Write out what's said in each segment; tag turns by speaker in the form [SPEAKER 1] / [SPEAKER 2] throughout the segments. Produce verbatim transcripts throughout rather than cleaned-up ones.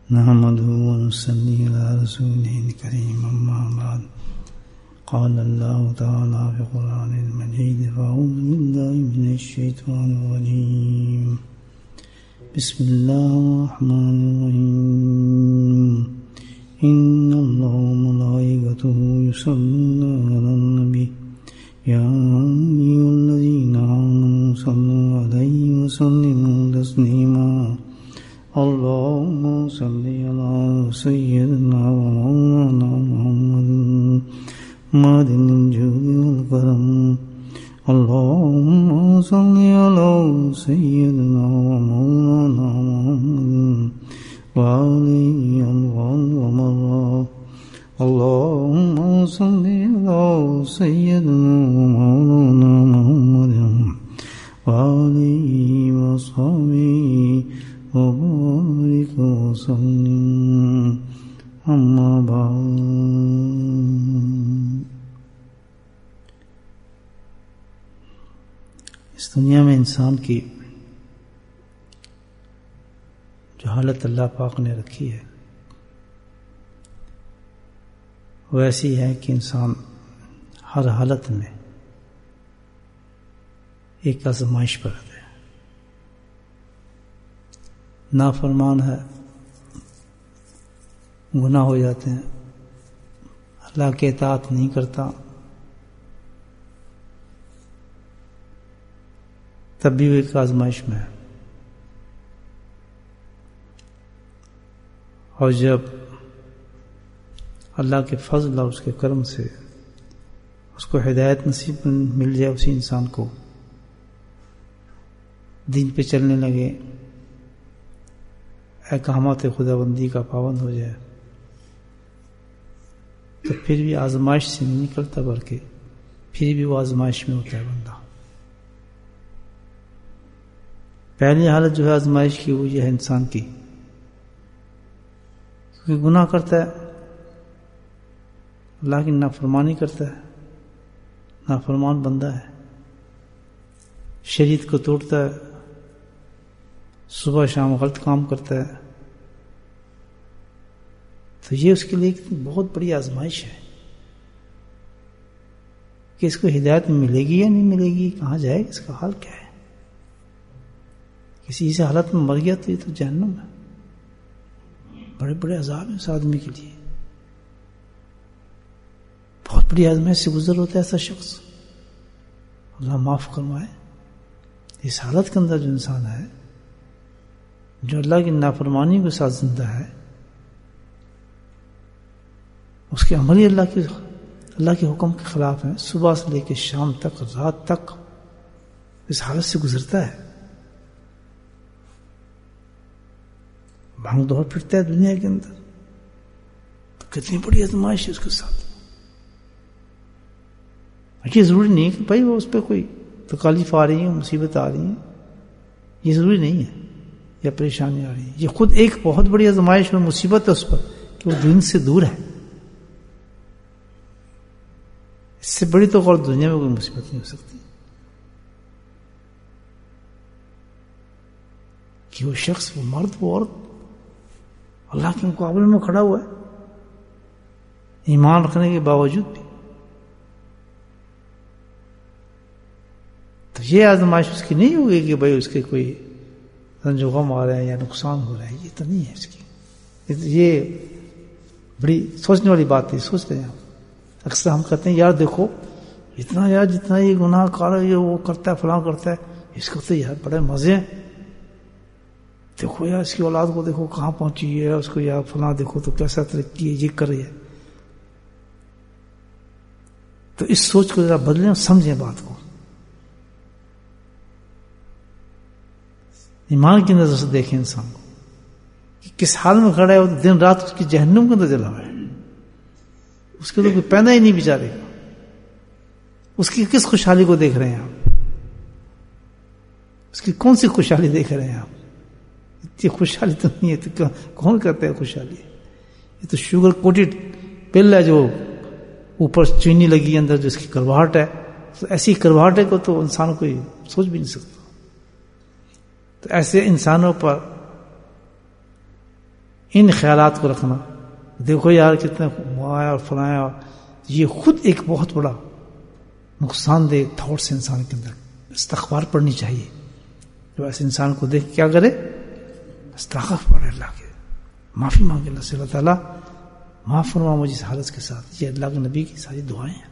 [SPEAKER 1] نحمده ونصلي على رسوله الكريم أما بعد قال الله تعالى في القرآن المجيد فأعوذ بالله من الشيطان الرجيم بسم الله الرحمن الرحيم إن الله وملائكته يصلون على النبي يا أيها الذين آمنوا صلوا عليه وسلموا تسليما اللهم صل على سيدنا ومولانا محمد معدن الجود والكرم اللهم صل على سيدنا ومولانا محمد وعليه أنوار ومرات اللهم صل على سيدنا ومولانا محمد وعليه وصحبه وبارك وسلم اما بعد. اس دنیا میں انسان کی جو حالت اللہ پاک نے رکھی ہے وہ ایسی ہے کہ انسان ہر حالت میں ایک آزمائش پر ہے. نافرمان ہے، گناہ ہو جاتے ہیں، اللہ کی اطاعت نہیں کرتا، تب بھی وہ ایک آزمائش میں ہے. اور جب اللہ کے فضل اور اس کے کرم سے اس کو ہدایت نصیب مل جائے، اسی انسان کو دین پہ چلنے لگے، احکامات خدا بندی کا پابند ہو جائے، تو پھر بھی آزمائش سے نہیں نکلتا، بلکہ پھر بھی وہ آزمائش میں ہوتا ہے بندہ. پہلی حالت جو ہے آزمائش کی وہ یہ ہے انسان کی، کیونکہ گناہ کرتا ہے، اللہ کی نافرمانی کرتا ہے، نافرمان بندہ ہے، شریعت کو توڑتا ہے، صبح شام غلط کام کرتا ہے، تو یہ اس کے لیے ایک بہت بڑی آزمائش ہے کہ اس کو ہدایت ملے گی یا نہیں ملے گی، کہاں جائے گا، اس کا حال کیا ہے. کسی سے حالت میں مر گیا تو یہ تو جہنم ہے، بڑے بڑے عذاب ہیں اس آدمی کے لیے، بہت بڑی آزمائش سے گزر ہوتا ہے ایسا شخص. اللہ معاف کروائے. اس حالت کے اندر جو انسان ہے، جو اللہ کی نافرمانی کے ساتھ زندہ ہے، اس کے عمل ہی اللہ کی اللہ کے حکم کے خلاف ہیں، صبح سے لے کے شام تک، رات تک اس حالت سے گزرتا ہے، بھانگ دوڑ پھرتا ہے دنیا کے اندر. تو کتنی بڑی آزمائش ہے اس کے ساتھ. یہ ضروری نہیں ہے کہ بھائی وہ اس پہ کوئی تکالیف آ رہی ہیں، مصیبت آ رہی ہیں، یہ ضروری نہیں ہے، یا پریشانی آ رہی ہے. یہ خود ایک بہت بڑی آزمائش میں مصیبت ہے اس پر کہ وہ دین سے دور ہے. اس سے بڑی تو اور دنیا میں کوئی مصیبت نہیں ہو سکتی کہ وہ شخص، وہ مرد، وہ عورت اللہ کے مقابلے میں کھڑا ہوا ہے ایمان رکھنے کے باوجود بھی. تو یہ آزمائش اس کی نہیں ہوگی کہ بھائی اس کے کوئی رنج و غم آ رہے ہیں یا نقصان ہو رہا ہے، یہ تو نہیں ہے اس کی. یہ بڑی سوچنے والی بات ہے. سوچ رہے ہیں اکثر ہم کہتے ہیں یار دیکھو اتنا یار جتنا یہ گناہ کار ہے، یہ وہ کرتا ہے، فلاں کرتا ہے، اس کو تو یار بڑے مزے ہیں. دیکھو یار اس کی اولاد کو دیکھو کہاں پہنچی ہے، اس کو یار فلاں دیکھو تو کیسا ترقی ہے، یہ کر رہی ہے. تو اس سوچ کو ذرا بدلیں اور سمجھیں بات کو، ایمان کی نظر سے دیکھیں انسان کو کہ کس حال میں کھڑا ہے. وہ دن رات اس کی جہنم کے اندر جلا ہوا ہے، اس کے لیے کوئی پیدا ہی نہیں بیچارے گا. اس کی کس خوشحالی کو دیکھ رہے ہیں آپ؟ اس کی کون سی خوشحالی دیکھ رہے ہیں آپ؟ اتنی خوشحالی تو نہیں ہے. تو کون کہتا ہے خوشحالی؟ یہ تو شوگر کوٹڈ پل ہے جو اوپر چینی لگی اندر جو اس کی کرواہٹ ہے. تو ایسی کرواہٹ کو تو انسان کوئی سوچ بھی نہیں سکتا. تو ایسے انسانوں پر ان خیالات کو رکھنا. دیکھو یار کتنے آیا اور فلایا، یہ خود ایک بہت بڑا نقصان دہ تھاٹس انسان کے اندر. استغفار پڑھنی چاہیے. جو ایسے انسان کو دیکھ کیا کرے؟ استغفار پڑھے، اللہ کے معافی مانگے اللہ سے، اللہ تعالیٰ معاف فرما مجھے اس حالت کے ساتھ. یہ اللہ کے نبی کی ساری دعائیں ہیں.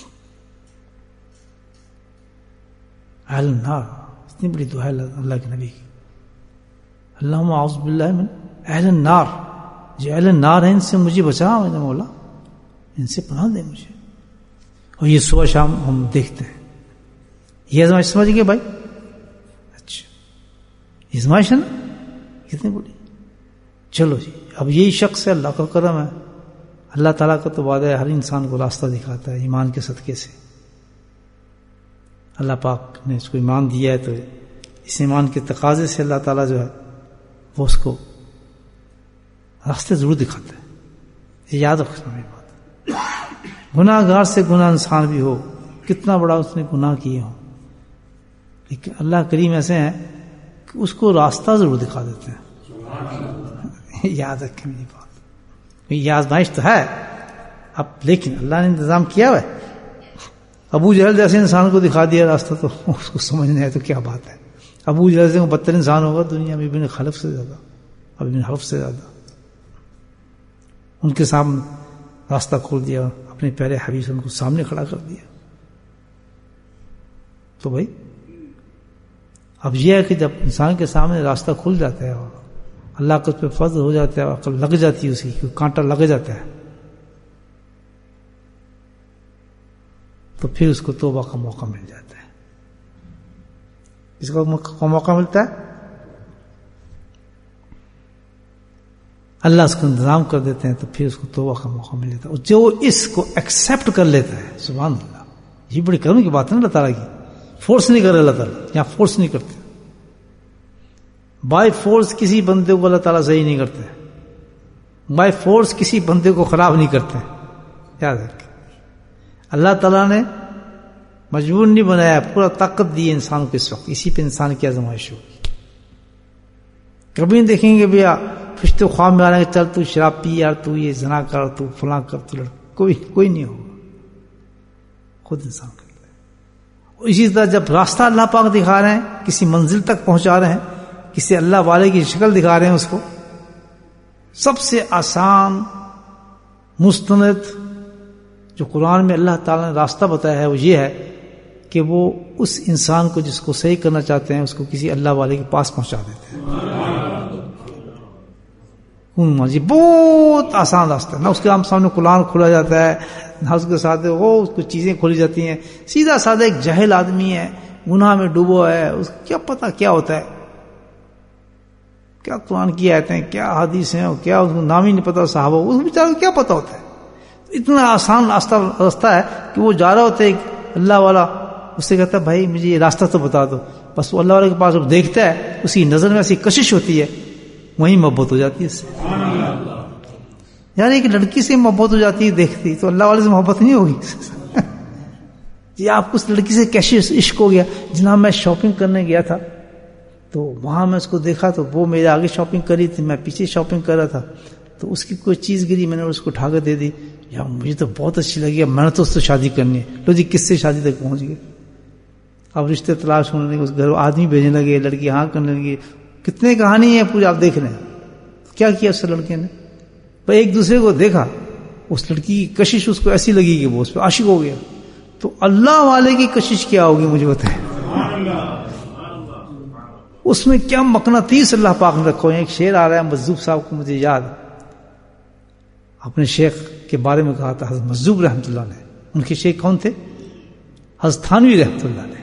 [SPEAKER 1] اہل النار، اتنی بڑی دعا ہے اللہ کے نبی کی. اللہم اعوذ باللہ من اہل النار، جو اہل النار ہیں ان سے مجھے بچا میرے مولا، ان سے پناہ دے مجھے. اور یہ صبح شام ہم دیکھتے ہیں. یہ آزمائش سمجھ گئے بھائی؟ اچھا یہ آزمائش ہے نا کتنی بڑی. چلو جی، اب یہی شخص ہے، اللہ کا کرم ہے، اللہ تعالیٰ کا تو وعدہ ہے ہر انسان کو راستہ دکھاتا ہے ایمان کے صدقے سے. اللہ پاک نے اس کو ایمان دیا ہے تو اس ایمان کے تقاضے سے اللہ تعالیٰ جو ہے وہ اس کو راستے ضرور دکھاتا ہے. یہ یاد رکھنا میری بات. گناہ گار سے گناہ انسان بھی ہو، کتنا بڑا اس نے گناہ کیے ہوں، لیکن اللہ کریم ایسے ہیں کہ اس کو راستہ ضرور دکھا دیتے ہیں. یاد رکھیں میری بات. یہ آزمائش تو ہے اب، لیکن اللہ نے انتظام کیا ہوا ہے. ابو جہل جیسے انسان کو دکھا دیا راستہ تو اس کو سمجھنا ہے تو کیا بات ہے. ابو جہل سے بدتر انسان ہوگا دنیا میں ابن خلف سے زیادہ، ابن حرف سے زیادہ. ان کے سامنے راستہ کھول دیا، اپنے پیارے حبیب سے ان کو سامنے کھڑا کر دیا. تو بھائی اب یہ ہے کہ جب انسان کے سامنے راستہ کھل جاتا ہے اور اللہ کا اس پہ فضل ہو جاتا ہے، عقل لگ جاتی ہے، اس کی کانٹا لگ جاتا ہے، تو پھر اس کو توبہ کا موقع مل جاتا ہے. اس کا موقع ملتا ہے، اللہ اس کو انتظام کر دیتے ہیں، تو پھر اس کو توبہ کا موقع مل جاتا ہے. اور جو اس کو ایکسیپٹ کر لیتا ہے، سبحان اللہ، یہ بڑی کرم کی بات ہے نا اللہ تعالیٰ کی. فورس نہیں کر رہے اللہ تعالیٰ، یہاں فورس نہیں کرتے. بائی فورس کسی بندے کو اللہ تعالیٰ صحیح نہیں کرتے، بائی فورس کسی بندے کو خراب نہیں کرتے. یاد رکھیں، اللہ تعالیٰ نے مجبور نہیں بنایا، پورا طاقت دی انسان کو. اس وقت اسی پہ انسان کی آزمائش ہوگی. کبھی نہیں دیکھیں گے بھیا فرشتے خواب میں آ رہے ہیں کہ چل تو شراب پی یار، تو یہ زنا کر، تو فلاں کر، تو لڑ. کوئی کوئی نہیں ہوگا، خود انسان کرتا ہے. اسی طرح جب راستہ اللہ پاک دکھا رہے ہیں، کسی منزل تک پہنچا رہے ہیں، کسی اللہ والے کی شکل دکھا رہے ہیں اس کو، سب سے آسان مستند جو قرآن میں اللہ تعالیٰ نے راستہ بتایا ہے وہ یہ ہے کہ وہ اس انسان کو جس کو صحیح کرنا چاہتے ہیں اس کو کسی اللہ والے کے پاس پہنچا دیتے ہیں. جی بہت آسان راستہ ہے. نہ اس کے ہم سامنے قرآن کھلا جاتا ہے، نہ اس کے ساتھ وہ کچھ چیزیں کھولی جاتی ہیں. سیدھا سادہ ایک جاہل آدمی ہے، گناہ میں ڈوبا ہے، اس کو کیا پتا کیا ہوتا ہے، کیا قرآن کی آیتیں ہیں، کیا حدیث ہیں، کیا اس کو نام ہی نہیں پتا صحابہ، اس کو بیچارے کو کیا پتا ہوتا ہے. اتنا آسان راستہ راستہ ہے کہ وہ جا رہا ہوتا ہے اللہ والا، اس سے کہتا ہے بھائی مجھے یہ راستہ تو بتا دو. بس وہ اللہ والے کے پاس جب دیکھتا ہے اس کی نظر میں ایسی کشش ہوتی ہے، وہیں محبت ہو جاتی ہے اس سے. یعنی ایک لڑکی سے محبت ہو جاتی ہے دیکھتی، تو اللہ والے سے محبت نہیں ہوگی. جی آپ کو اس لڑکی سے کیسے عشق ہو گیا؟ جناب میں شاپنگ کرنے گیا تھا تو وہاں میں اس کو دیکھا تو وہ میرے آگے شاپنگ کری تھی، میں پیچھے شاپنگ کر رہا تھا، تو اس کی کوئی چیز گری، میں نے اس کو اٹھا کر دے دی. یا مجھے تو بہت اچھی لگی، میں نے تو اس سے شادی کرنی ہے. لو جی کس سے شادی تک پہنچ گئے. اب رشتے تلاش ہونے لگے، اس گھر آدمی بھیجنے لگے، لڑکی ہاں کرنے لگی. کتنے کہانی ہے پوری آپ دیکھ رہے ہیں. کیا کیا اس لڑکے نے؟ بھائی ایک دوسرے کو دیکھا، اس لڑکی کی کشش اس کو ایسی لگی کہ وہ اس پہ عاشق ہو گیا. تو اللہ والے کی کشش کیا ہوگی مجھے بتائیں، اس میں کیا مقناطیس اللہ پاک نے رکھو. ایک شعر آ رہا ہے مجذوب صاحب کو مجھے یاد، اپنے شیخ کے بارے میں کہا تھا حضرت مجذوب رحمۃ اللہ نے. ان کے شیخ کون تھے؟ حضرت تھانوی رحمۃ اللہ نے.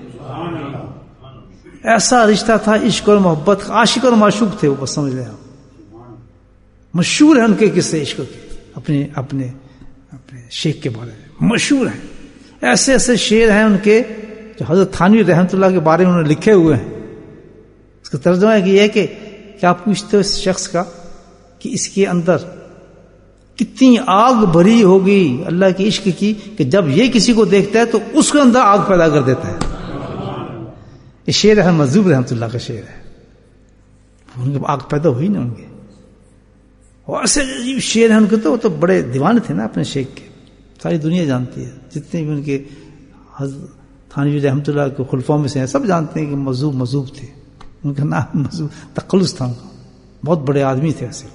[SPEAKER 1] ایسا رشتہ تھا عشق اور محبت، عاشق اور معشوق تھے وہ، بس سمجھ لیں آپ. مشہور ہیں ان کے قصے عشق کے، اپنے اپنے اپنے شیخ کے بارے میں مشہور ہیں. ایسے ایسے شعر ہیں ان کے جو حضرت تھانوی رحمۃ اللہ کے بارے میں انہوں نے لکھے ہوئے ہیں. اس کا ترجمہ ہے کہ یہ ہے کہ کیا آپ پوچھتے ہو اس شخص کا کہ اس کے اندر کتنی آگ بھری ہوگی اللہ کے عشق کی کہ جب یہ کسی کو دیکھتا ہے تو اس کے اندر آگ پیدا کر دیتا ہے. یہ شعر ہے مجذوب رحمۃ اللہ کا شعر ہے. ان کی آگ پیدا ہوئی نا ان کے. اور ایسے عجیب شعر ہیں ان کے، تو وہ تو بڑے دیوانے تھے نا اپنے شیخ کے، ساری دنیا جانتی ہے، جتنے بھی ان کے حضرت تھانوی رحمۃ اللہ کے خلفاء میں سے ہیں سب جانتے ہیں کہ مذوب مذوب تھے، ان کا نام مذوب تقلص تھا ان کا، بہت بڑے آدمی تھے ایسے۔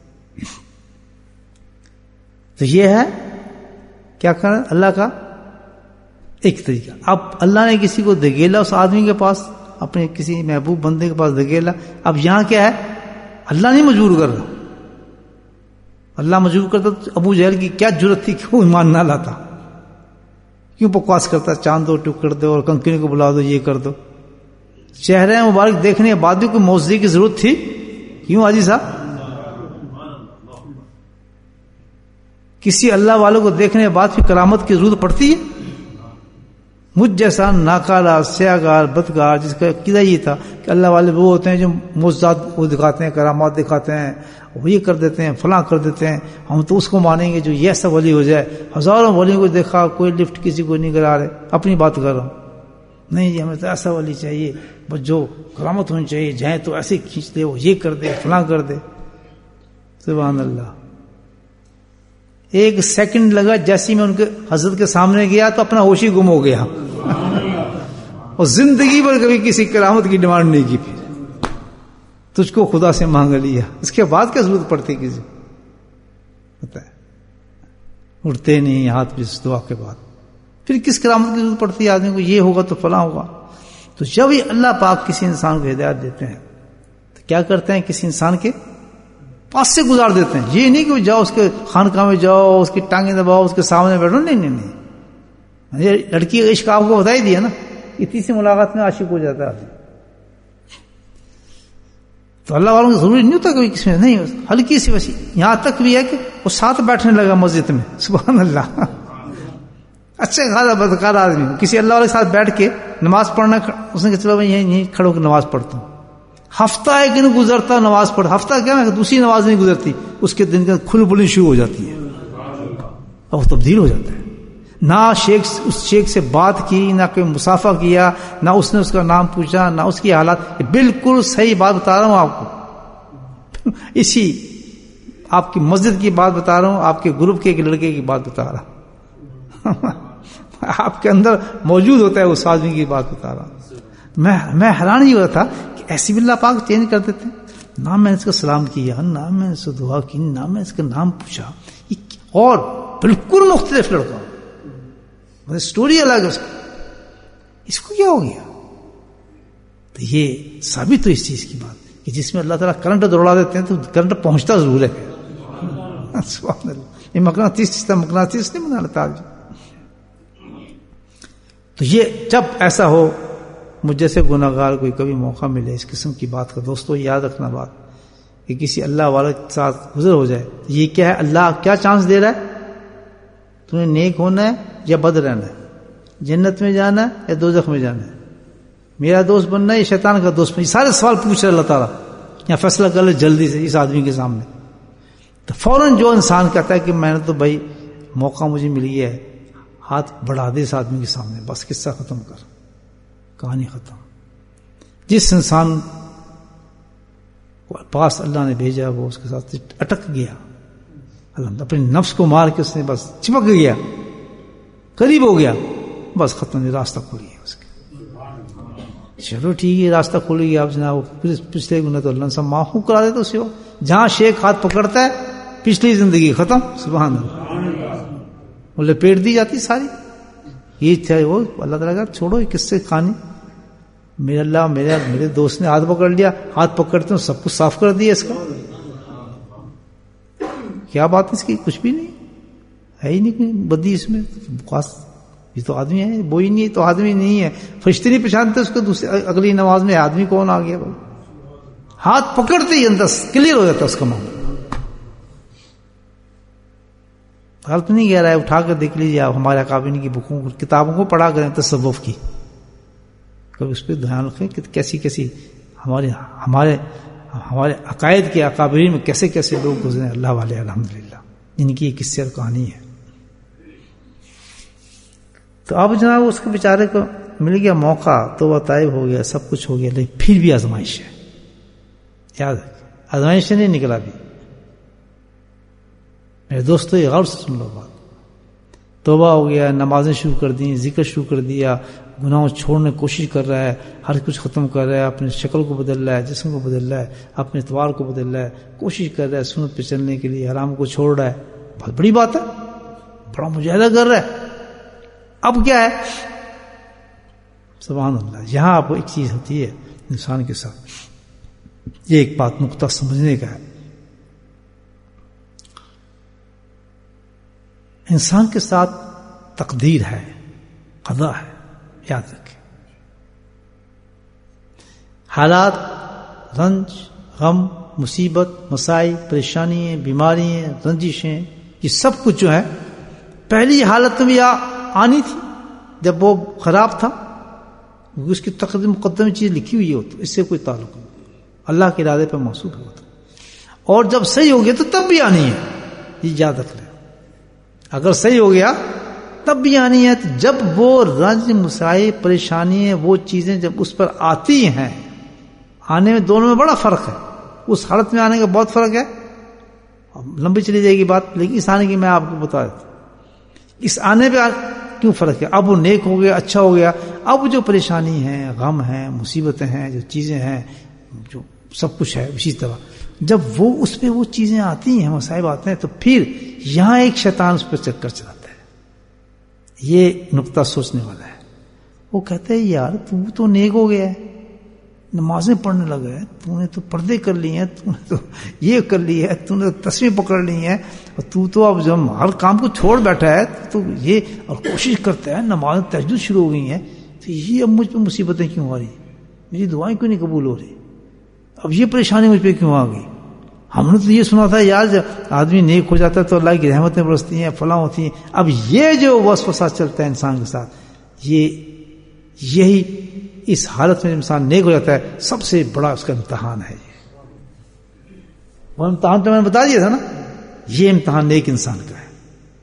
[SPEAKER 1] تو یہ ہے کیا کرنا اللہ کا ایک طریقہ۔ اب اللہ نے کسی کو دھکیلا اس آدمی کے پاس، اپنے کسی محبوب بندے کے پاس دھکیلا، اب یہاں کیا ہے، اللہ نہیں مجبور کر رہا، اللہ مجبور کرتا تو ابو جہل کی کیا جرت تھی، کیوں ایمان نہ لاتا، کیوں بکواس کرتا، چاند دو ٹک کر دو اور کنکری کو بلا دو، یہ کر دو، چہرے مبارک دیکھنے کے بعد بھی کوئی معجزے کی ضرورت تھی، کیوں حاجی صاحب؟ کسی اللہ والوں کو دیکھنے کے بعد پھر کرامت کی ضرورت پڑتی ہے؟ مجھ جیسا ناکارہ سیاگار بدکار جس کا عقیدہ یہ تھا کہ اللہ والے وہ ہوتے ہیں جو معجزات وہ دکھاتے ہیں، کرامات دکھاتے ہیں، وہ یہ کر دیتے ہیں، فلاں کر دیتے ہیں، ہم تو اس کو مانیں گے جو یہ ایسا ولی ہو جائے۔ ہزاروں ولیوں کو دیکھا، کوئی لفٹ کسی کو نہیں کرا رہے، اپنی بات کر رہا ہوں، نہیں جی ہمیں تو ایسا ولی چاہیے، بس جو کرامت ہونی چاہیے، جائیں تو ایسے کھینچ دے، وہ یہ کر دے، فلاں کر دے۔ سبحان اللہ، ایک سیکنڈ لگا جیسے میں ان کے حضرت کے سامنے گیا تو اپنا ہوش ہی گم ہو گیا، اور زندگی بھر کبھی کسی کرامت کی ڈیمانڈ نہیں کی، پھر تجھ کو خدا سے مانگ لیا، اس کے بعد کیا ضرورت پڑتی کسی ہوتا ہے، اٹھتے نہیں ہاتھ پہ دعا کے بعد، پھر کس کرامت کی ضرورت پڑتی ہے آدمی کو، یہ ہوگا تو فلاں ہوگا۔ تو جب ہی اللہ پاک کسی انسان کو ہدایت دیتے ہیں تو کیا کرتے ہیں، کسی انسان کے پاس سے گزار دیتے ہیں، یہ نہیں کہ جاؤ اس کے خانقاہ میں جاؤ، اس کی ٹانگیں دباؤ، اس کے سامنے بیٹھو، نہیں نہیں نہیں، یہ لڑکی کا عشق آپ کو بتا ہی دیا نا، اتنی سی ملاقات میں عاشق ہو جاتا ہے آدمی۔ تو اللہ والوں کو ضروری نہیں ہوتا کبھی کسی میں، نہیں، ہلکی سی ویسی، یہاں تک بھی ہے کہ وہ ساتھ بیٹھنے لگا مسجد میں، سبحان اللہ، اچھا خاصا بدکار آدمی کسی اللہ والے کے ساتھ بیٹھ کے نماز پڑھنا، اس نے کہا چلو میں یہیں یہیں کھڑو کے نماز پڑھتا ہوں، ہفتہ ایک دن گزرتا نماز پڑھ، ہفتہ کیا ہے دوسری نماز نہیں گزرتی، اس کے دن کے کھل بلنی شروع ہو جاتی ہے اور وہ تبدیل ہو جاتا ہے۔ نہ شیخ اس شیخ سے بات کی، نہ کوئی مسافہ کیا، نہ اس نے اس کا نام پوچھا، نہ اس کی حالات، بالکل صحیح بات بتا رہا ہوں آپ کو، اسی آپ کی مسجد کی بات بتا رہا ہوں، آپ کے گروپ کے ایک لڑکے کی بات بتا رہا ہوں آپ کے اندر موجود ہوتا ہے اس آدمی کی بات بتا رہا ہوں۔ میں میں حیران ہی ہوا تھا کہ ایسی بھی اللہ پاک چینج کر دیتے ہیں، نہ میں نے اس کا سلام کیا، نہ میں نے اس سے دعا کی، نہ میں اس کا نام پوچھا، اور بالکل مختلف لڑکا، اسٹوری الگ ہے اس کی، اس کو کیا ہو گیا؟ تو یہ ثابت تو اس چیز کی بات کہ جس میں اللہ تعالیٰ کرنٹ دوڑا دیتے ہیں تو کرنٹ پہنچتا ضرور ہے، سبحان اللہ، یہ مقناطیس مقناطیس نہیں بنا لیتا آج۔ تو یہ جب ایسا ہو، مجھ جیسے گناہ گار کوئی کبھی موقع ملے اس قسم کی بات کا، دوستو یاد رکھنا بات کہ کسی اللہ والے کے ساتھ گزر ہو جائے، یہ کیا ہے، اللہ کیا چانس دے رہا ہے، تمہیں نیک ہونا ہے یا بد رہنا ہے، جنت میں جانا ہے یا دوزخ میں جانا ہے، میرا دوست بننا ہے یا شیطان کا دوست بننا، یہ سارے سوال پوچھ رہے اللہ تعالیٰ، یا فیصلہ کر لے جلدی سے اس آدمی کے سامنے۔ تو فوراً جو انسان کہتا ہے کہ میں نے تو بھائی موقع مجھے مل گیا ہے، ہاتھ بڑھا دے اس آدمی کے سامنے، بس قصہ ختم کر، کہانی ختم۔ جس انسان کو پاس اللہ نے بھیجا وہ اس کے ساتھ اٹک گیا، اللہ اپنے نفس کو مار کے اس نے بس چپک گیا، قریب ہو گیا، بس ختم، راستہ کھل گیا اس کا۔ چلو ٹھیک ہے، راستہ کھل گیا، اب جناب پچھلے گناہ تو اللہ سب معاف کرا دیتا اسے، جہاں شیخ ہاتھ پکڑتا ہے پچھلی زندگی ختم، سبحان اللہ، وہ لپیٹ دی جاتی ساری۔ یہ تھا وہ اللہ تعالیٰ کا چھوڑو یہ کس سے کہانی، میرے اللہ میرے میرے دوست نے ہاتھ پکڑ لیا، ہاتھ پکڑتے ہیں سب کچھ صاف کر دیا، اس کا کیا بات ہے، اس کی کچھ بھی نہیں ہے ہی نہیں کوئی بدی اس میں، خاص یہ تو آدمی ہے، وہ ہی نہیں تو آدمی نہیں ہے، فرشتے نہیں پہچانتے اس کو، دوسری اگلی نماز میں آدمی کون آ گیا، ہاتھ پکڑتے ہی اندر کلیئر ہو جاتا اس کا معاملہ۔ غلط نہیں کہہ رہا ہے، اٹھا کر دیکھ لیجیے آپ ہمارے اکابرین کی بکوں کتابوں کو پڑھا کریں تصوف کی، کبھی اس پہ دھیان رکھیں کہ کیسی کیسی ہمارے ہمارے ہمارے عقائد کے اکابرین میں کیسے کیسے لوگ گزرے اللہ والے الحمدللہ، جن کی یہ قصے اور کہانی ہے۔ تو اب جناب اس کے بیچارے کو مل گیا موقع، تو وہ طائب ہو گیا، سب کچھ ہو گیا، لیکن پھر بھی آزمائش ہے، یاد ہے آزمائش سے نہیں نکلا بھی، میرے دوستو یہ غور سے سن لو بات. توبہ ہو گیا, نمازیں شروع کر دی, ذکر شروع کر دیا, گناہوں چھوڑنے کی کوشش کر رہا ہے, ہر کچھ ختم کر رہا ہے, اپنی شکل کو بدل رہا ہے, جسم کو بدل رہا ہے, اپنے اعتبار کو بدل رہا ہے, کوشش کر رہا ہے سنت پہ چلنے کے لیے, حرام کو چھوڑ رہا ہے. بہت بڑی بات ہے, بڑا مجاہدہ کر رہا ہے. اب کیا ہے؟ سبحان اللہ. یہاں آپ کو ایک چیز ہوتی ہے انسان کے ساتھ, یہ ایک بات نقطہ سمجھنے کا ہے. انسان کے ساتھ تقدیر ہے, قضا ہے, یاد رکھیں. حالات, رنج, غم, مصیبت, مسائل, پریشانیاں, بیماریاں, رنجشیں, یہ سب کچھ جو ہے پہلی حالت میں آنی تھی جب وہ خراب تھا. اس کی تقدیر مقدم چیز لکھی ہوئی ہو تو اس سے کوئی تعلق نہیں, اللہ کے ارادے پر موصول ہوا تھا. اور جب صحیح ہو گیا تو تب بھی آنی ہے, یہ یاد رکھ لیں. اگر صحیح ہو گیا تب بھی آنی ہے. جب وہ رنج, مسائل, پریشانی, وہ چیزیں جب اس پر آتی ہیں, آنے میں دونوں میں بڑا فرق ہے. اس حالت میں آنے کا بہت فرق ہے, لمبی چلی جائے گی بات, لیکن اس آنے کی میں آپ کو بتا دیتا ہوں. اس آنے پہ کیوں فرق ہے؟ اب وہ نیک ہو گیا, اچھا ہو گیا. اب جو پریشانی ہے, غم ہے, مصیبتیں ہیں, جو چیزیں ہیں, جو سب کچھ ہے, اسی طرح جب وہ اس پہ وہ چیزیں آتی ہیں, مصائب آتے ہیں, تو پھر یہاں ایک شیطان اس پہ چکر چلاتا ہے. یہ نقطہ سوچنے والا ہے. وہ کہتے ہیں یار تو تو نیک ہو گیا ہے, نمازیں پڑھنے لگا ہے, تو نے تو پردے کر لی ہیں, تو نے تو یہ کر لی ہے, تو نے تسبیح پکڑ لی ہے, اور تو تو اب جب ہر کام کو چھوڑ بیٹھا ہے تو یہ اور کوشش کرتا ہے, نماز تہجد شروع ہو گئی ہیں, تو یہ اب مجھ پہ مصیبتیں کیوں آ رہی, میری دعائیں کیوں نہیں قبول ہو رہی, اب یہ پریشانی مجھ پہ کیوں آ گئی. ہم نے تو یہ سنا تھا یار جب آدمی نیک ہو جاتا ہے تو اللہ کی رحمتیں برستی ہیں, فلاں ہوتی ہیں. اب یہ جو وسوسہ چلتا ہے انسان کے ساتھ, یہ یہی اس حالت میں انسان نیک ہو جاتا ہے, سب سے بڑا اس کا امتحان ہے. وہ امتحان تو میں نے بتا دیا تھا نا, یہ امتحان نیک انسان کا ہے.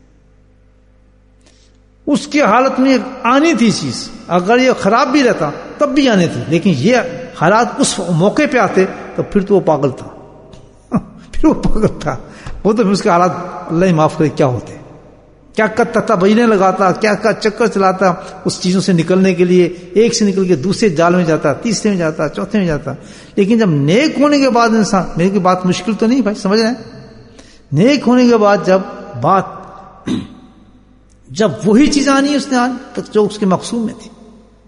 [SPEAKER 1] اس کی حالت میں آنی تھی چیز, اگر یہ خراب بھی رہتا تب بھی آنی تھی, لیکن یہ حالات اس موقع پہ آتے تو پھر تو وہ پاگل تھا, پھر وہ پاگل تھا. وہ تو پھر اس کے حالات اللہ ہی معاف کرے کیا ہوتے, کیا کیا تبینے لگاتا, کیا کیا چکر چلاتا اس چیزوں سے نکلنے کے لیے, ایک سے نکل کے دوسرے جال میں جاتا, تیسرے میں جاتا, چوتھے میں جاتا. لیکن جب نیک ہونے کے بعد انسان, میری کی بات مشکل تو نہیں بھائی, سمجھ رہے ہیں, نیک ہونے کے بعد جب بات جب وہی چیز آنی اس نے آنی جو اس کے مقصود میں تھی.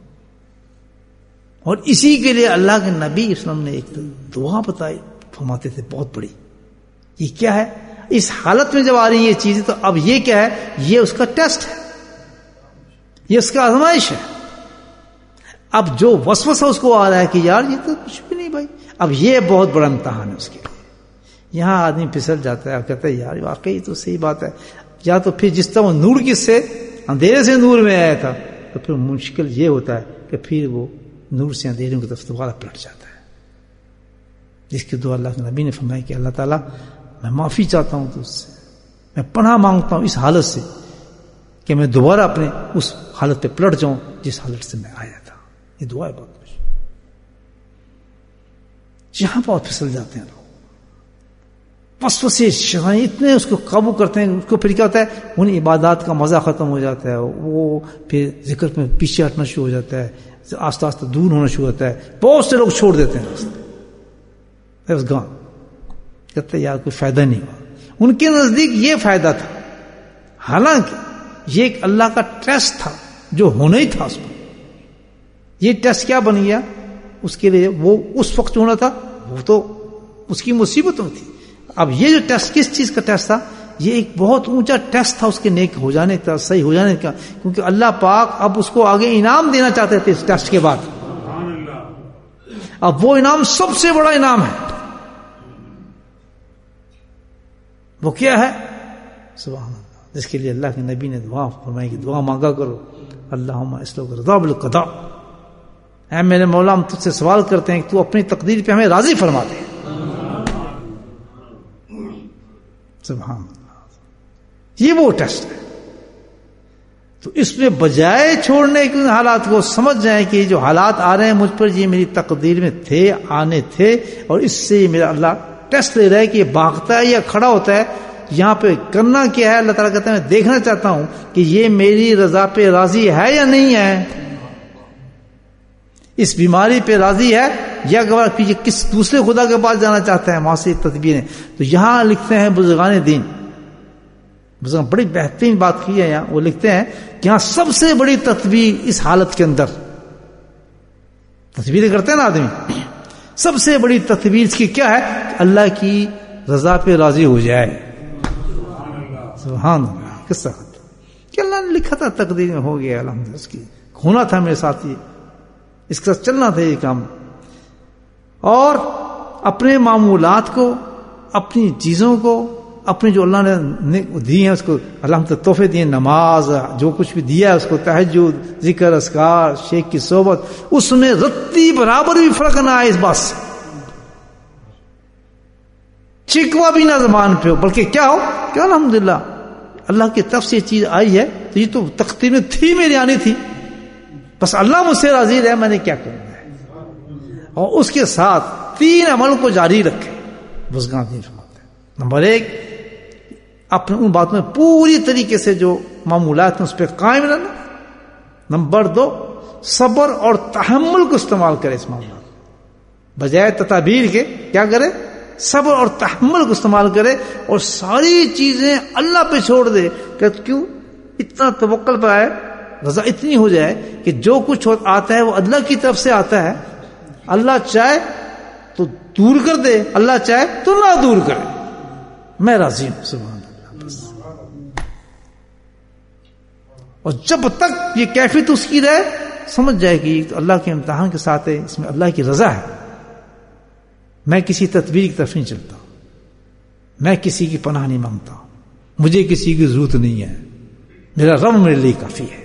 [SPEAKER 1] اور اسی کے لیے اللہ کے نبی اسلام نے ایک دعا بتائی, فرماتے تھے بہت بڑی. یہ کیا ہے؟ اس حالت میں جب آ رہی ہیں یہ چیزیں تو اب یہ کیا ہے؟ یہ اس کا ٹیسٹ ہے, یہ اس کا آزمائش ہے. اب جو وسوسہ اس کو آ رہا ہے کہ یار یہ تو کچھ بھی نہیں بھائی, اب یہ بہت بڑا امتحان ہے اس کے لیے. یہاں آدمی پھسل جاتا ہے اور کہتا ہے یار واقعی تو صحیح بات ہے. یا تو پھر جس طرح وہ نور کس سے اندھیرے سے نور میں آیا تھا, تو پھر مشکل یہ ہوتا ہے کہ پھر وہ نور سے اندھیرے کی طرف دوبارہ پلٹ جاتا ہے. جس کی دعا اللہ کے نبی نے فرمائی کہ اللہ تعالیٰ میں معافی چاہتا ہوں تو اس سے, میں پناہ مانگتا ہوں اس حالت سے کہ میں دوبارہ اپنے اس حالت پہ پلٹ جاؤں جس حالت سے میں آیا تھا. یہ دعا ہے بہت کچھ. یہاں بہت پھسل جاتے ہیں لوگ, وسوسے شیطان اتنے اس کو قابو کرتے ہیں, اس کو پھر کیا ہوتا ہے, ان عبادات کا مزہ ختم ہو جاتا ہے, وہ پھر ذکر میں پیچھے ہٹنا شروع ہو جاتا ہے, آستہ آستہ دور ہونا شروع ہوتا ہے. بہت سے لوگ چھوڑ دیتے ہیں راستے, گان کہتے ہیں یار کوئی فائدہ نہیں ہوا. ان کے نزدیک یہ فائدہ تھا, حالانکہ یہ ایک اللہ کا ٹیسٹ تھا جو ہونا ہی تھا اس پر. یہ ٹیسٹ کیا بن گیا اس کے لیے, وہ اس وقت ہونا تھا وہ تو اس کی مصیبتوں تھی. اب یہ جو ٹیسٹ کس چیز کا ٹیسٹ تھا, یہ ایک بہت اونچا ٹیسٹ تھا اس کے نیک ہو جانے کا, صحیح ہو جانے کا, کیونکہ اللہ پاک اب اس کو آگے انعام دینا چاہتے تھے اس ٹیسٹ کے بعد. اب وہ انعام سب سے بڑا انعام ہے. وہ کیا ہے؟ سبحان اللہ, جس کے لیے اللہ کے نبی نے دعا فرمائی کہ دعا مانگا کرو, اللہم اسلک رضا بالقضاء, اے میرے مولا ہم تجھ سے سوال کرتے ہیں کہ تو اپنی تقدیر پہ ہمیں راضی فرما دے. سبحان اللہ, یہ وہ ٹیسٹ ہے. تو اس میں بجائے چھوڑنے کے حالات کو سمجھ جائیں کہ جو حالات آ رہے ہیں مجھ پر یہ میری تقدیر میں تھے, آنے تھے, اور اس سے میرا اللہ ٹیسٹ لے رہا ہے کہ یہ بھاگتا ہے یا کھڑا ہوتا ہے. یہاں پہ کرنا کیا ہے؟ اللہ تعالیٰ کہتے ہیں میں دیکھنا چاہتا ہوں کہ یہ میری رضا پہ راضی ہے یا نہیں ہے، اس بیماری پہ راضی ہے یا پیچھے کس دوسرے خدا کے پاس جانا چاہتا ہے، معاشی تدبیریں. تو یہاں لکھتے ہیں بزرگان دین، بزرگ بڑی بہترین بات کی ہے یہاں، وہ لکھتے ہیں کہ یہاں سب سے بڑی تدبیر اس حالت کے اندر، تدبیریں کرتے ہیں نا آدمی، سب سے بڑی تدبیر اس کی کیا ہے کہ اللہ کی رضا پہ راضی ہو جائے. سبحان اللہ. کس طرح کہ اللہ نے لکھا تھا تقدیر میں، ہو گیا الحمدللہ، اس کی ہونا تھا میرے ساتھ، یہ اس کے ساتھ چلنا تھا یہ کام. اور اپنے معمولات کو، اپنی چیزوں کو، اپنے جو اللہ نے دی ہیں اس کو، اللہ ہم تحفے دیے، نماز جو کچھ بھی دیا ہے اس کو، تہجد، ذکر، اذکار، شیخ کی صحبت، اس میں رتی برابر بھی فرق نہ آئے اس بات سے، شکوہ بھی نہ زبان پہ ہو، بلکہ کیا ہو کہ الحمدللہ اللہ کی طرف سے یہ چیز آئی ہے تو یہ تو تقدیر میں تھی، میری آنی تھی، بس اللہ مجھ سے راضی رہے، میں نے کیا کرنا ہے. اور اس کے ساتھ تین عمل کو جاری رکھے بزرگان دین فرماتے ہیں. نمبر ایک، اپنے ان باتوں میں پوری طریقے سے جو معمولات ہیں اس پہ قائم رہنا. نمبر دو، صبر اور تحمل کو استعمال کرے اس معاملات، بجائے تدابیر کے کیا کرے، صبر اور تحمل کو استعمال کرے، اور ساری چیزیں اللہ پہ چھوڑ دے. کہ کیوں اتنا توکل پر آئے، رضا اتنی ہو جائے کہ جو کچھ آتا ہے وہ اللہ کی طرف سے آتا ہے، اللہ چاہے تو دور کر دے، اللہ چاہے تو نہ دور کرے، میں راضی ہوں. سبحان اللہ. بس. اور جب تک یہ کیفیت اس کی رہے، سمجھ جائے کہ اللہ کے امتحان کے ساتھ ہے، اس میں اللہ کی رضا ہے. میں کسی تدبیر کی طرف نہیں چلتا، میں کسی کی پناہ نہیں مانگتا، مجھے کسی کی ضرورت نہیں ہے، میرا رب میرے لیے کافی ہے.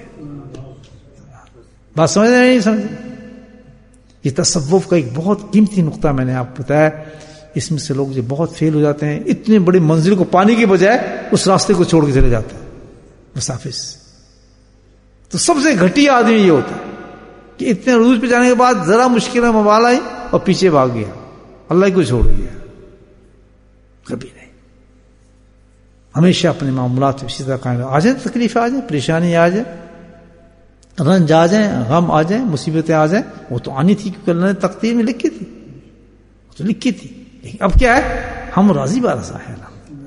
[SPEAKER 1] بات سمجھ رہے نہیں سمجھ؟ یہ تصوف کا ایک بہت قیمتی نقطہ میں نے آپ کو بتایا. اس میں سے لوگ جو بہت فیل ہو جاتے ہیں، اتنی بڑی منزل کو پانے کی بجائے اس راستے کو چھوڑ کے چلے جاتے ہیں مسافر سے. تو سب سے گھٹیا آدمی یہ ہوتا ہے کہ اتنے عروج پہ جانے کے بعد ذرا مشکل موال آئی اور پیچھے بھاگ گیا، اللہ کو چھوڑ گیا. کبھی نہیں. ہمیشہ اپنے معاملات میں اسی طرح قائم آ جائیں، تکلیف آ جائیں، پریشانی آ جائے، رنج آ جائیں، غم آ جائیں، مصیبتیں آ جائیں، وہ تو آنی تھی کیونکہ اللہ نے تقدیر میں لکھی تھی، تو لکھی تھی. لیکن اب کیا ہے، ہم راضی بارضا ہے.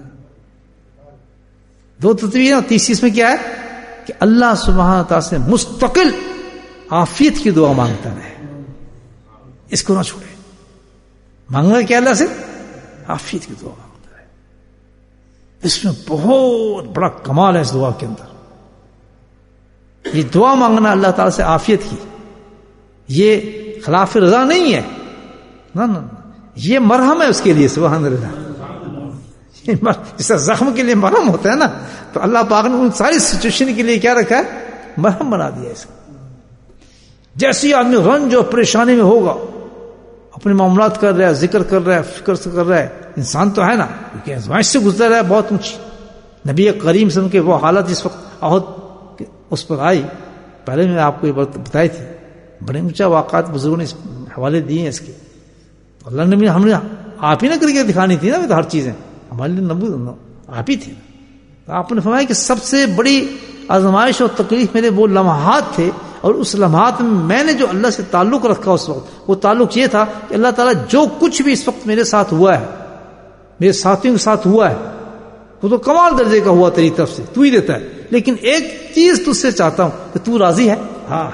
[SPEAKER 1] دو تدبیر اور تیسری اس میں کیا ہے کہ اللہ سبحانہ تعالیٰ سے مستقل عافیت کی دعا مانگتا رہے، اس کو نہ چھوڑے. مانگنا کیا اللہ سے؟ عافیت کی دعا مانگتا رہے. اس میں بہت بڑا کمال ہے اس دعا کے اندر. یہ دعا مانگنا اللہ تعالیٰ سے عافیت کی، یہ خلاف رضا نہیں ہے، نہ نہ یہ مرہم ہے اس کے لیے. سبحان اللہ. جیسا زخم کے لیے مرہم ہوتا ہے نا، تو اللہ پاک نے ان ساری سچویشن کے لیے کیا رکھا ہے؟ مرہم بنا دیا اس کو. جیسی آدمی رنج اور پریشانی میں ہوگا، اپنے معاملات کر رہا ہے، ذکر کر رہا ہے، فکر سے کر رہا ہے، انسان تو ہے نا، کیونکہ آزمائش سے گزر رہا ہے بہت اونچی. نبی کریم صلی اللہ علیہ وسلم کے وہ حالت جس وقت عہد اس پر آئی، پہلے میں آپ کو یہ بات بتائی تھی، بڑے اونچا واقعات بزرگوں نے اس حوالے دیے ہیں اس کے. اللہ نے ہم نے آپ ہی نہ کر کے دکھانی تھی نا، ہر چیزیں ہمارے لیے نبوت آپ ہی تھی. آپ نے فرمایا کہ سب سے بڑی آزمائش اور تکلیف میرے وہ لمحات تھے، اور اس لمحات میں میں نے جو اللہ سے تعلق رکھا اس وقت، وہ تعلق یہ تھا کہ اللہ تعالیٰ جو کچھ بھی اس وقت میرے ساتھ ہوا ہے، میرے ساتھیوں کے ساتھ ہوا ہے، وہ تو کمال درجے کا ہوا تیری طرف سے، تو ہی دیتا ہے، لیکن ایک چیز تجھ سے چاہتا ہوں کہ تو راضی ہے. ہاں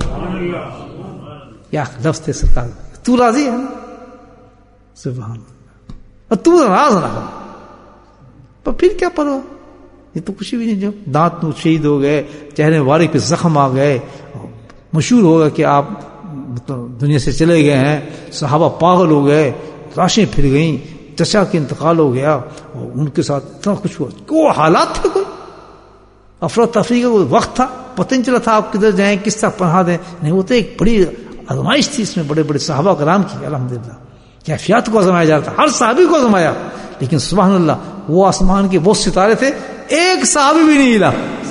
[SPEAKER 1] کیا لفظ تھے سرکار، تو راضی ہے. سبحان اللہ. اور تو ناراض نہ ہو، تو پھر کیا پرواہ، یہ تو کچھ بھی نہیں. جو دانت نو شہید ہو گئے، چہرے واری پہ زخم آ گئے، مشہور ہوگا کہ آپ دنیا سے چلے گئے ہیں، صحابہ پاگل ہو گئے، لاشیں پھر گئیں، چچا کے انتقال ہو گیا، اور ان کے ساتھ اتنا کچھ ہوا. وہ حالات تھے، کوئی افراتفری کا کوئی وقت تھا، پتہ نہیں چلا تھا آپ کدھر جائیں، کس طرح پناہ دیں. نہیں، وہ تو ایک بڑی آزمائش تھی، اس میں بڑے بڑے صحابہ کرام کی الحمدللہ کیفیات کو آزمایا جا رہا تھا، ہر صحابی کو آزمایا. لیکن سبحان اللہ، وہ آسمان کے وہ ستارے تھے، ایک صحابی بھی نہیں ہلا.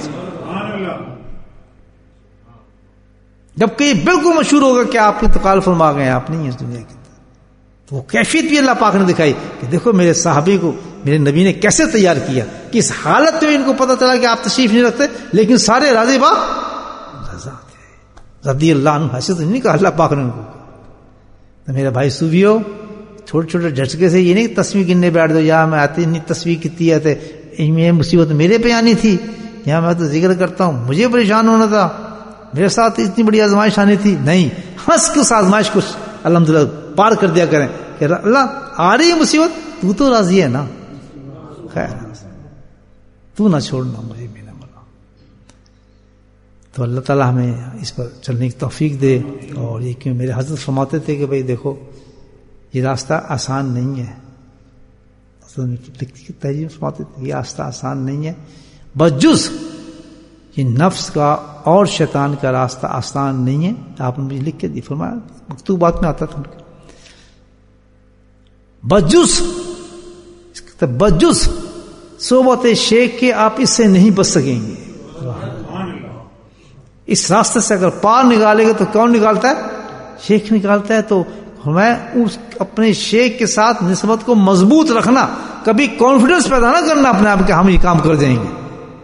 [SPEAKER 1] جبکہ یہ بالکل مشہور ہوگا کہ آپ انتقال فرما گئے، آپ نہیں اس دنیا کی. تو وہ کیفیت بھی اللہ پاک نے دکھائی کہ دیکھو میرے صحابی کو میرے نبی نے کیسے تیار کیا کہ اس حالت میں ان کو پتہ چلا کہ آپ تشریف نہیں رکھتے لیکن سارے راضی با رضا تھے رضی اللہ عنہ حیثیت نہیں کہا اللہ پاک نے ان کو. تو میرے بھائی صوفیو چھوٹے چھوٹے جھٹکے سے یہ نہیں تصویر گننے بیٹھ دو یا میں آتی نہیں تصویر کتنی آتے یہ مصیبت میرے پہ آنی تھی یا میں تو ذکر کرتا ہوں مجھے پریشان ہونا تھا میرے ساتھ اتنی بڑی آزمائش آنی تھی. نہیں ہنس کے اس آزمائش کو الحمدللہ پار کر دیا کریں کہ اللہ آ رہی ہے مصیبت تو تو راضی ہے نا خیر تو نہ چھوڑنا مجھے میرا مولا. تو اللہ تعالیٰ ہمیں اس پر چلنے کی توفیق دے. اور یہ کہ میرے حضرت فرماتے تھے کہ بھئی دیکھو یہ راستہ آسان نہیں ہے. تحریر فرماتے تھے یہ راستہ آسان نہیں ہے بجز یہ نفس کا اور شیطان کا راستہ آسان نہیں ہے. آپ نے مجھے لکھ کے دی فرمایا مکتوبات میں آتا تھا ان کا بجز بجز صحبت شیخ کے آپ اس سے نہیں بچ سکیں گے. اس راستے سے اگر پار نکالے گا تو کون نکالتا ہے؟ شیخ نکالتا ہے. تو ہمیں اس اپنے شیخ کے ساتھ نسبت کو مضبوط رکھنا, کبھی کانفیڈنس پیدا نہ کرنا اپنے آپ کہ ہم یہ کام کر جائیں گے.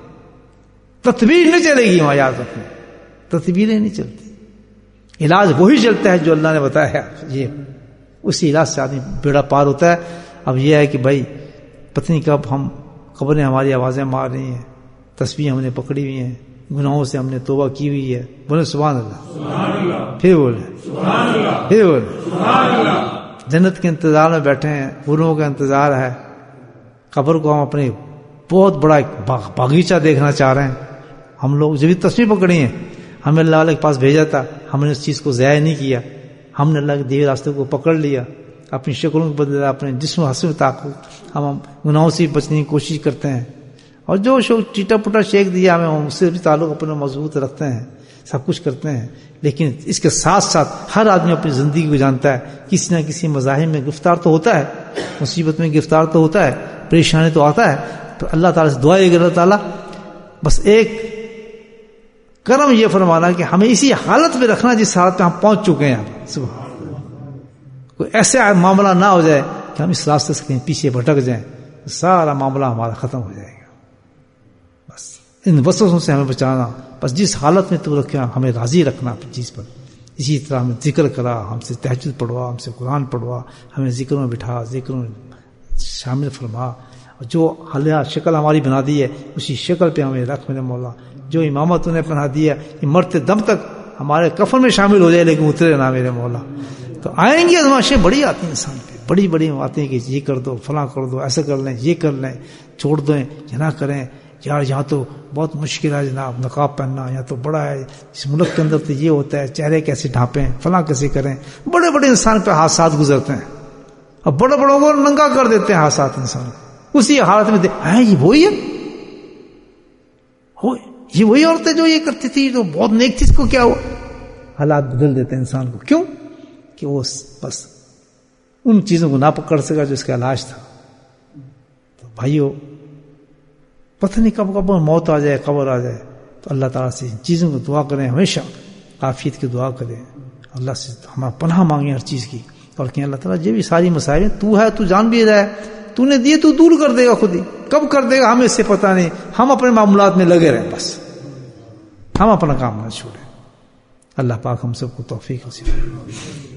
[SPEAKER 1] تدبیر نہیں چلے گی وہاں, یاد رکھنا تدبیریں نہیں چلتی. علاج وہی چلتا ہے جو اللہ نے بتایا, یہ اسی علاج سے آدمی بیڑا پار ہوتا ہے. اب یہ ہے کہ بھائی پتہ نہیں کب ہم قبریں ہماری آوازیں مار رہی ہیں, تسبیح ہم نے پکڑی ہوئی ہیں, گناہوں سے ہم نے توبہ کی ہوئی ہے. بولے سبحان اللہ, پھر بولے پھر بولے جنت کے انتظار میں بیٹھے ہیں, پوروں کا انتظار ہے. قبر کو ہم اپنے بہت بڑا ایک باغیچہ دیکھنا چاہ رہے ہیں. ہم لوگ جب بھی تصویر پکڑی ہیں ہمیں اللہ والے کے پاس بھیجا تھا, ہم نے اس چیز کو ضائع نہیں کیا. ہم نے اللہ کے دیے راستے کو پکڑ لیا, اپنی شکلوں کو بدلا, اپنے جسم حسن طاقت ہم گناہوں سے بچنے کی کوشش کرتے ہیں. اور جو شو ٹیٹا پٹا شیک دیا ہمیں ہم اس سے بھی تعلق اپنا مضبوط رکھتے ہیں, سب کچھ کرتے ہیں. لیکن اس کے ساتھ ساتھ ہر آدمی اپنی زندگی کو جانتا ہے کسی نہ کسی مذاہب میں گرفتار تو ہوتا ہے, مصیبت میں گرفتار تو ہوتا ہے, پریشانی تو آتا ہے. تو اللہ تعالیٰ سے دعا ہے کہ اللہ تعالیٰ بس ایک کرم یہ فرمانا کہ ہمیں اسی حالت میں رکھنا جس حالت پہ ہم پہنچ چکے ہیں. صبح کوئی ایسا معاملہ نہ ہو جائے کہ ہم اس راستے سے کہیں پیچھے بھٹک جائیں, سارا معاملہ ہمارا ختم ہو جائے گا. بس ان وسوسوں سے ہمیں بچانا, بس جس حالت میں تو رکھا ہمیں راضی رکھنا اپنی چیز پر. اسی طرح ہمیں ذکر کرا, ہم سے تہجد پڑھوا, ہم سے قرآن پڑھوا, ہمیں ذکروں میں بٹھا, ذکروں میں شامل فرما. جو حلیہ شکل ہماری بنا دی ہے اسی شکل پہ ہمیں رکھ میرے مولا. جو امامت انہیں پہنا دیا یہ مرتے دم تک ہمارے کفن میں شامل ہو جائے لیکن اترے نہ میرے مولا. تو آئیں گی آزمائشیں بڑی آتی ہیں انسان پہ, بڑی بڑی آتی ہیں کہ یہ کر دو, فلاں کر دو, ایسا کر لیں, یہ کر لیں, چھوڑ دیں, یہ نہ کریں. یار یہاں تو بہت مشکل ہے جناب نقاب پہننا, یہاں تو بڑا ہے, اس ملک کے اندر تو یہ ہوتا ہے, چہرے کیسے ڈھانپیں, فلاں کیسے کریں. بڑے بڑے انسان پہ حادثات گزرتے ہیں اور بڑے بڑوں کو ننگا کر دیتے ہیں حادثات انسان کو. اسی حالت میں ہیں یہ وہی ہے, یہ وہی عورتیں جو یہ کرتی تھی, جو بہت نیک تھی, اس کو کیا ہوا. حالات بدل دیتے ہیں انسان کو. کیوں کہ وہ بس ان چیزوں کو نہ پکڑ سکا جو اس کا علاج تھا. تو بھائیو پتہ نہیں کب کب موت آ جائے, قبر آ جائے, تو اللہ تعالیٰ سے ان چیزوں کو دعا کریں, ہمیشہ عافیت کی دعا کریں, اللہ سے ہمارا پناہ مانگیں ہر چیز کی. اور کہ اللہ تعالیٰ یہ بھی ساری مسائل ہیں, تو ہے, تو جان بھی رہا ہے, تو نے دیے تو دور کر دے گا خود ہی. کب کر دے گا ہمیں اس سے پتہ نہیں. ہم اپنے معاملات میں لگے رہیں, بس ہم اپنا کام نہ چھوڑیں. اللہ پاک ہم سب کو توفیق نصیب فرمائے.